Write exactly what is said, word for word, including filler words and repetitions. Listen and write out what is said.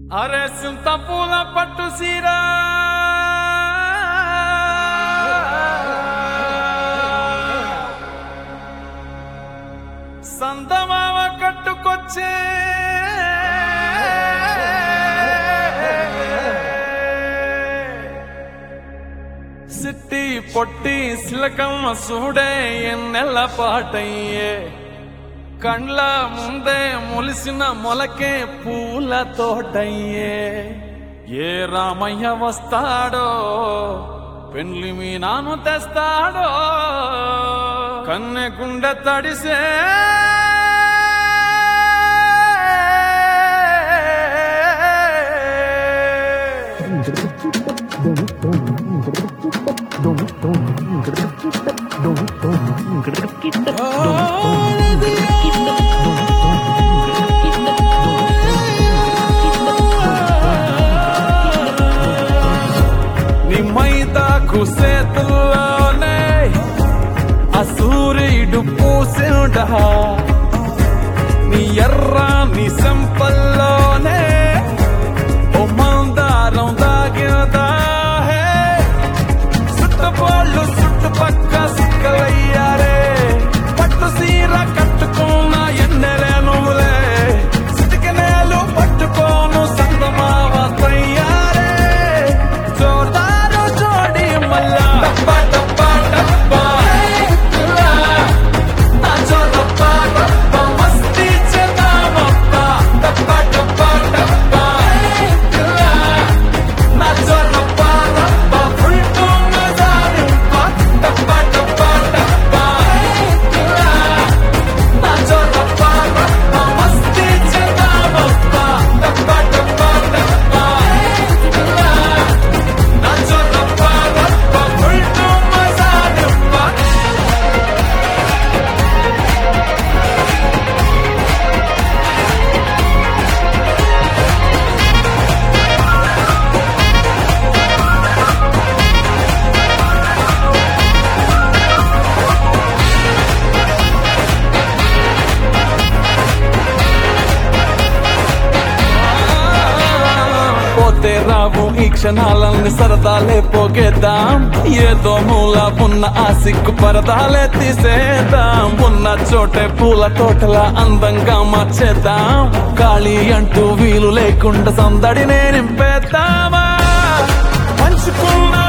అరే సింత పూల పట్టు సీరా సందమామ కట్టుకొచ్చే సిట్టి పొట్టి సిలకమ్మ సూడే ఎన్నెల్ల పాటయ్యే కండ్ల ముందే మొలిసిన మొలకే పూల తోటయ్యే ఏ రామయ్య వస్తాడో పెండ్లి మీ నాను తెస్తాడో కన్నె గుండె తడిసే మైదాకు సేతుల్లోనే ఆ సూర్యుడు పూసిండా నీ ఎర్ర నీ సంపల్లోనే ఓ మందారం దాగిందా సుట్టపోళ్ళు చుట్టుపక్క సుక్కలయ్యారే పట్టు సీర కట్టుకున్న ఎన్నెలే నువ్వులే సిటికనేలు పట్టుకోను సందమావ తయ్యారే జోర్దా డబ్బా డబ్బా డబ్బా నా చోరబ్బా డబ్బా మస్తీ చేద్దామబ్బా డబ్బా డబ్బా డబ్బా నా చోరబ్బా డబ్బా ఫుల్ టు మజానిబ్బా డబ్బా డబ్బా డబ్బా నా చోరబ్బా డబ్బా మస్తీ చేద్దామబ్బా డబ్బా డబ్బా డబ్బా నా చోరబ్బా పోతే రావు ఈ క్షణాలన్నీ సరదాలే పోగేద్దాం ఏదో మూల ఉన్న ఆ సిగ్గు పరదాలే తీసేద్దాం ఉన్న చోటే పూల తోటలా అందంగా మార్చేద్దాం ఖాళీ అంటూ వీలు లేకుండా సందడినే నింపేద్దామా పంచుకున్న